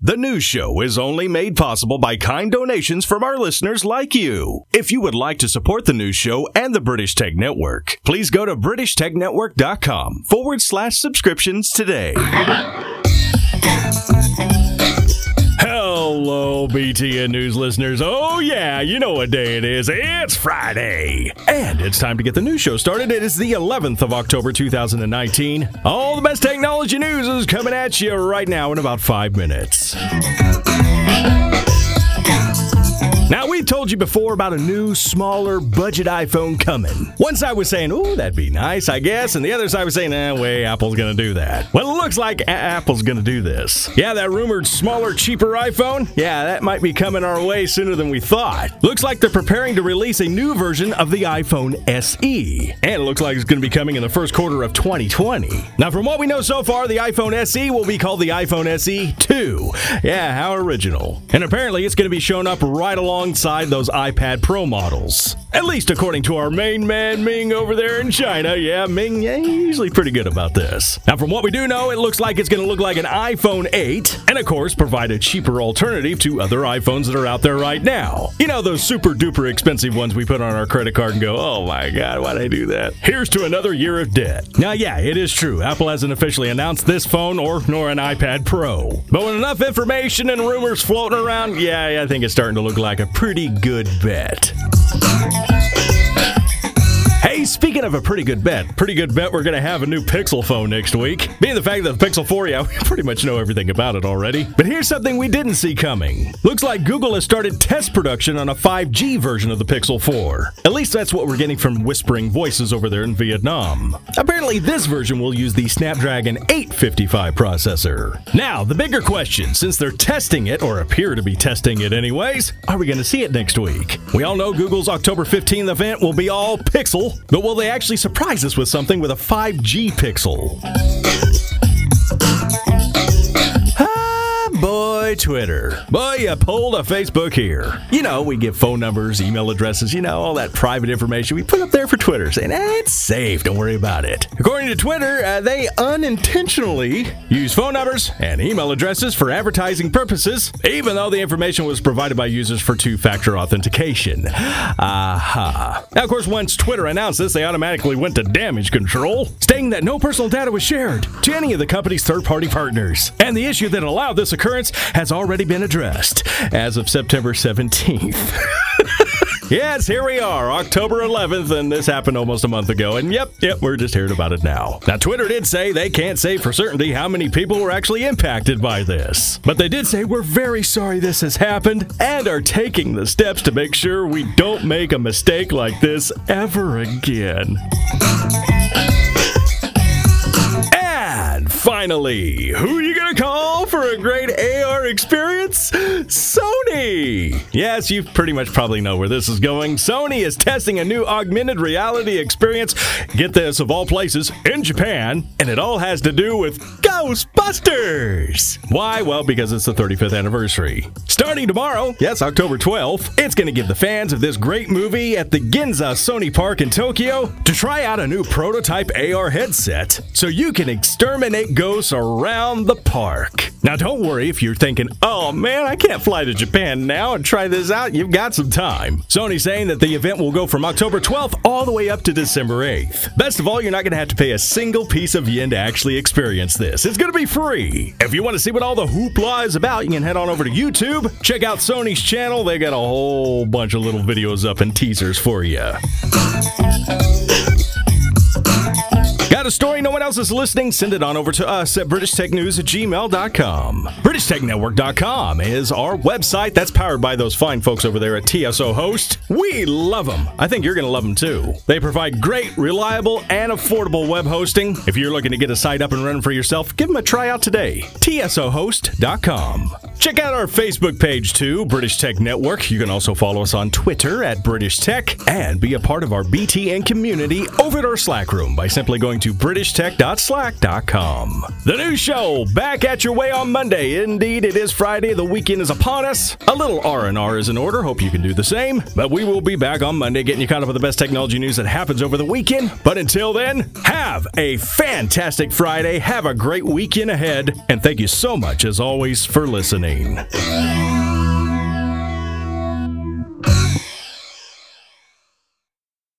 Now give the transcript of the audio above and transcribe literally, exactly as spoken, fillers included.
The news show is only made possible by kind donations from our listeners like you. If you would like to support the news show and the British Tech Network, please go to british tech network dot com forward slash subscriptions today. Hello, B T N News listeners. Oh, yeah, you know what day it is. It's Friday. And it's time to get the news show started. It is the eleventh of October, two thousand nineteen. All the best technology news is coming at you right now in about five minutes. Now, we've told you before about a new, smaller budget iPhone coming. One side was saying, ooh, that'd be nice, I guess. And the other side was saying, eh, way, Apple's going to do that. Well, it looks like a- Apple's going to do this. Yeah, that rumored smaller, cheaper iPhone? Yeah, that might be coming our way sooner than we thought. Looks like they're preparing to release a new version of the iPhone S E. And it looks like it's going to be coming in the first quarter of twenty twenty. Now, from what we know so far, the iPhone S E will be called the iPhone S E two. Yeah, how original. And apparently, it's going to be shown up right along alongside those iPad Pro models. At least according to our main man Ming over there in China. Yeah, Ming, yeah, he's usually pretty good about this. Now, from what we do know, it looks like it's going to look like an iPhone eight, and of course, provide a cheaper alternative to other iPhones that are out there right now. You know, those super duper expensive ones we put on our credit card and go, oh my God, why'd I do that? Here's to another year of debt. Now, yeah, it is true. Apple hasn't officially announced this phone or nor an iPad Pro. But with enough information and rumors floating around, yeah, I think it's starting to look like a pretty good bet. Hey, speaking of a pretty good bet, pretty good bet we're going to have a new Pixel phone next week. Being the fact that the Pixel four, yeah, we pretty much know everything about it already. But here's something we didn't see coming. Looks like Google has started test production on a five G version of the Pixel four. At least that's what we're getting from whispering voices over there in Vietnam. Apparently, this version will use the Snapdragon eight fifty-five processor. Now, the bigger question, since they're testing it, or appear to be testing it anyways, are we going to see it next week? We all know Google's October fifteenth event will be all Pixel. But will they actually surprise us with something with a five G Pixel? Boy, Twitter. Boy, you pulled a Facebook here. You know, we give phone numbers, email addresses, you know, all that private information we put up there for Twitter, saying, eh, it's safe, don't worry about it. According to Twitter, uh, they unintentionally use phone numbers and email addresses for advertising purposes, even though the information was provided by users for two-factor authentication. Aha. Now, of course, once Twitter announced this, they automatically went to damage control, stating that no personal data was shared to any of the company's third-party partners. And the issue that allowed this occurrence has already been addressed as of September seventeenth. Yes, here we are, October eleventh, and this happened almost a month ago, and yep, yep, we're just hearing about it now. Now, Twitter did say they can't say for certainty how many people were actually impacted by this, but they did say we're very sorry this has happened and are taking the steps to make sure we don't make a mistake like this ever again. And finally, who are you gonna call for a great A R experience? Sony! Yes, you pretty much probably know where this is going. Sony is testing a new augmented reality experience, get this, of all places, in Japan, and it all has to do with Ghostbusters! Why? Well, because it's the thirty-fifth anniversary. Starting tomorrow, yes, October twelfth, it's gonna give the fans of this great movie at the Ginza Sony Park in Tokyo to try out a new prototype A R headset so you can exterminate ghosts around the park. Now, don't worry if you're thinking, oh man, I can't fly to Japan now and try this out. You've got some time. Sony's saying that the event will go from October twelfth all the way up to December eighth. Best of all, you're not going to have to pay a single piece of yen to actually experience this. It's going to be free. If you want to see what all the hoopla is about, you can head on over to YouTube. Check out Sony's channel. They got a whole bunch of little videos up and teasers for you. Got a story no one else is listening? Send it on over to us at british tech news at gmail dot com. british tech network dot com is our website that's powered by those fine folks over there at T S O Host. We love them. I think you're going to love them too. They provide great, reliable, and affordable web hosting. If you're looking to get a site up and running for yourself, give them a try out today. T S O host dot com. Check out our Facebook page too, British Tech Network. You can also follow us on Twitter at British Tech and be a part of our B T N community over at our Slack room by simply going to british tech dot slack dot com. The new show back at your way on Monday. Indeed, it is Friday. The weekend is upon us. A little R and R is in order. Hope you can do the same. But we will be back on Monday getting you caught up with the best technology news that happens over the weekend. But until then, have a fantastic Friday. Have a great weekend ahead. And thank you so much, as always, for listening. morning.